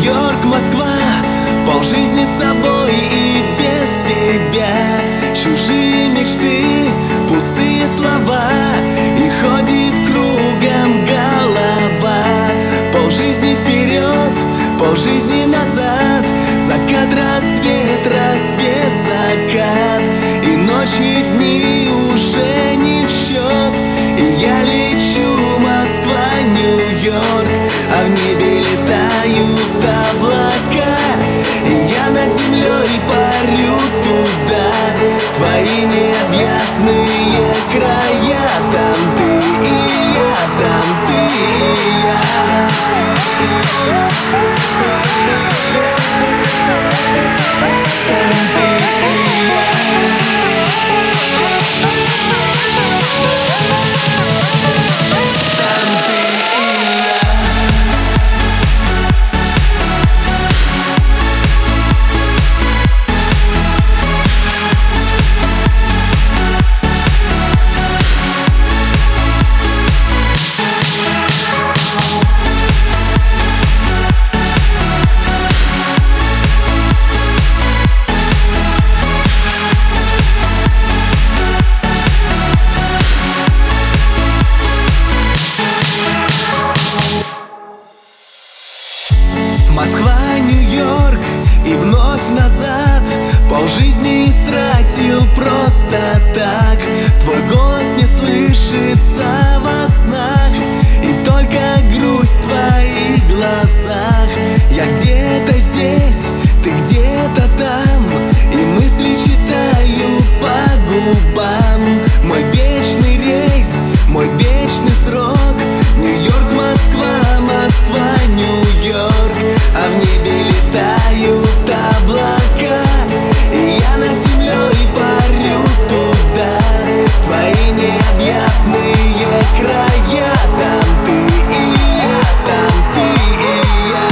Нью-Йорк, Москва, полжизни с тобой и без тебя. Чужие мечты, пустые слова, и ходит кругом голова. Полжизни вперед, полжизни назад, закат, рассвет, рассвет, закат. И ночи, дни уже не в счет, и я лечу, Москва, Нью-Йорк, а в небе летают облака, и я над землей парю туда, в твои необъятные края. Там ты и я, там ты и я. Там ты и я. Там ты и я. Москва, Нью-Йорк и вновь назад. Полжизни истратил просто так. Твой голос не слышится во снах, и только грусть в твоих глазах. Я где-то здесь, ты где-то там, и мысли читаю по губам. Мой вечный рейс, мой вечный срок. Нью-Йорк, Москва, Москва, Нью-Йорк, а в небе летают облака, и я над землей парю туда, в твои необъятные края. Там ты и я, там ты и я.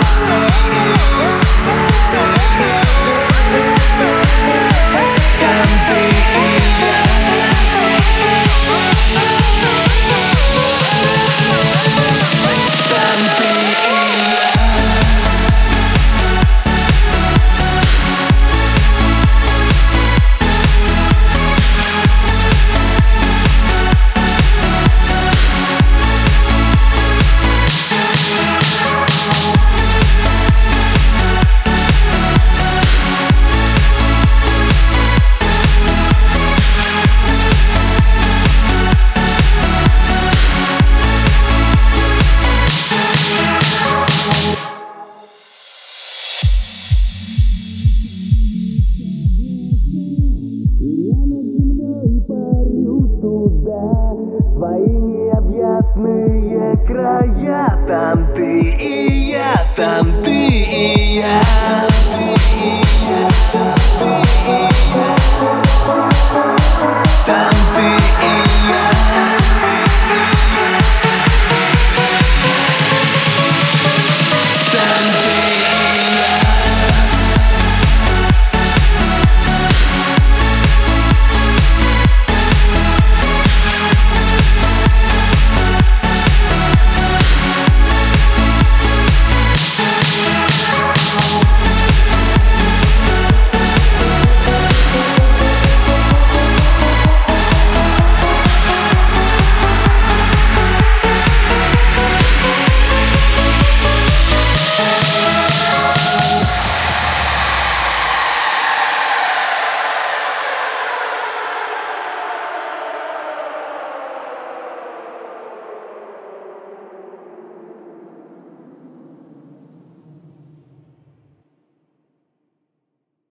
Там ты и я. Там ты и я. Твои необъятные края. Там ты и я, там ты и я.